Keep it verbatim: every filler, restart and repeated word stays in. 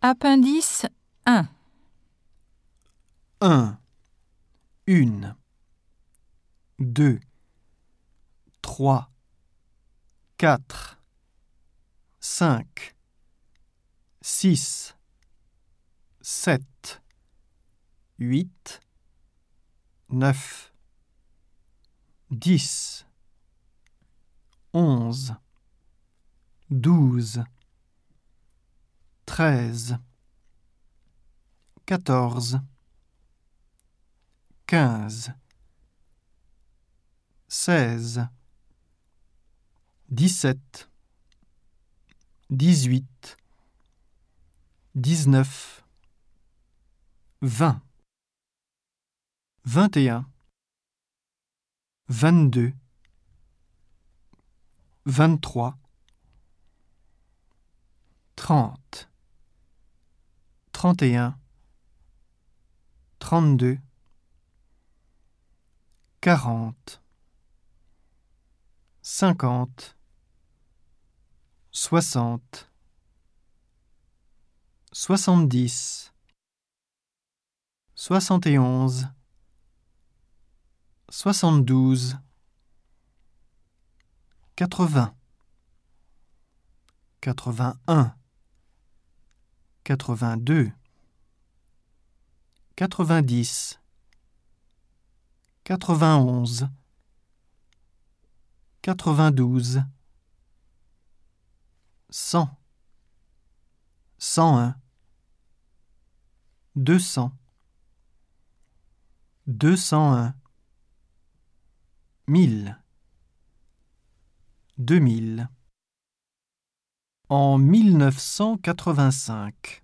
Appendice un. Un, une, deux, trois, quatre, cinq, six, sept, huit, neuf, dix, onze, douze, treize, quatorze, quinze, seize, dix-sept, dix-huit, dix-neuf, vingt, vingt et un, vingt-deux, vingt-trois, trente, trente et un, trente-deux, quarante, cinquante, soixante, soixante-dix, soixante et onze, soixante-douze, quatre-vingts, quatre-vingt-un, quatre-vingt-deux, quatre-vingt-dix, quatre-vingt-onze, quatre-vingt-douze, cent, cent un, deux cents, deux cent un, mille, deux mille. En mille neuf cent quatre-vingt-cinq.